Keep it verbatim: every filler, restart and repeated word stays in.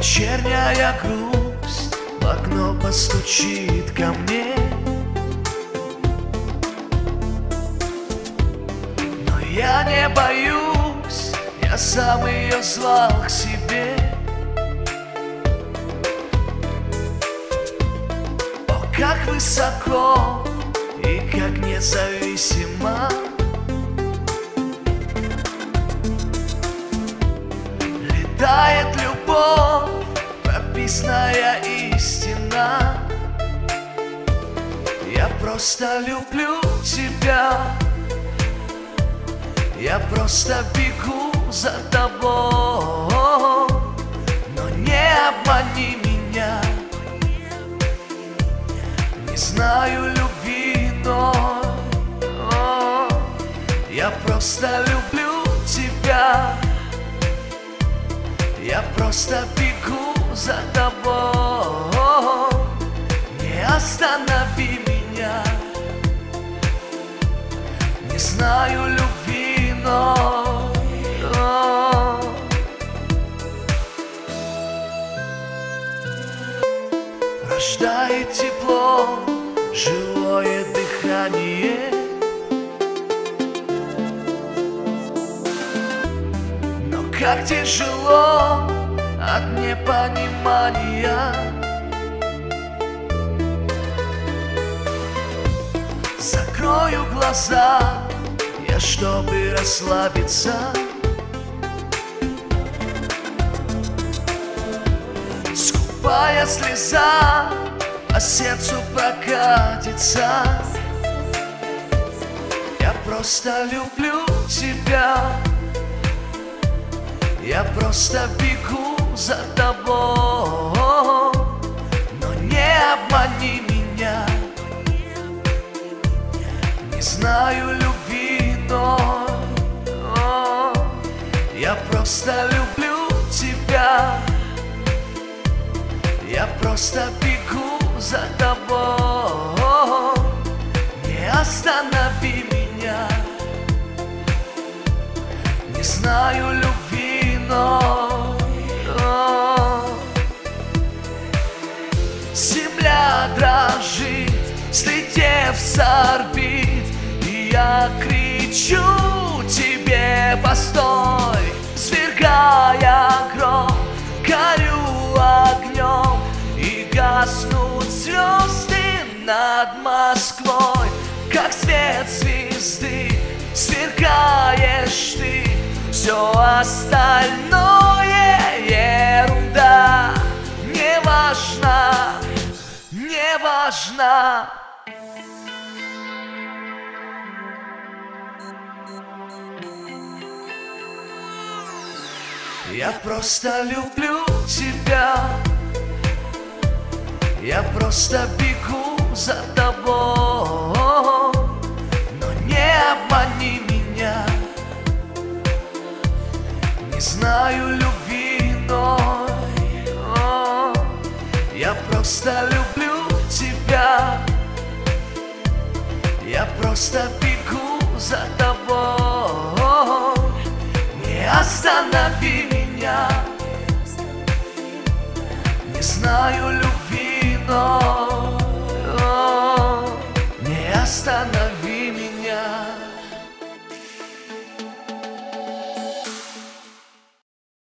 Вечерняя грусть в окно постучит ко мне, но я не боюсь, я сам ее звал к себе. О, как высоко и как независимо летает любовь, прописная истина. Я просто люблю тебя, я просто бегу за тобой, но не обмани меня. Не знаю любви, но о, я просто люблю тебя. Я просто бегу за тобой, не останови меня. Не знаю любви, но о, рождает тепло, живое дыхание. Как тяжело от непонимания. Закрою глаза я, чтобы расслабиться. Скупая слеза по сердцу прокатится. Я просто люблю тебя. Я просто бегу за тобой, но не обмани меня. Не знаю любви, но о, я просто люблю тебя. Я просто бегу за тобой, не останови меня. Не знаю любви, но о, земля дрожит, слетев с орбит, и я кричу тебе: постой! Свергая гром, горю огнем, и гаснут звезды над Москвой. Как свет звезды сверкаешь ты, все остальное ерунда. Не важно, не важно. Я просто люблю тебя. Я просто бегу за тобой, но не обмани меня. Не знаю любви, но о, я просто люблю тебя. Я просто бегу за тобой, не останови меня. Не знаю любви, но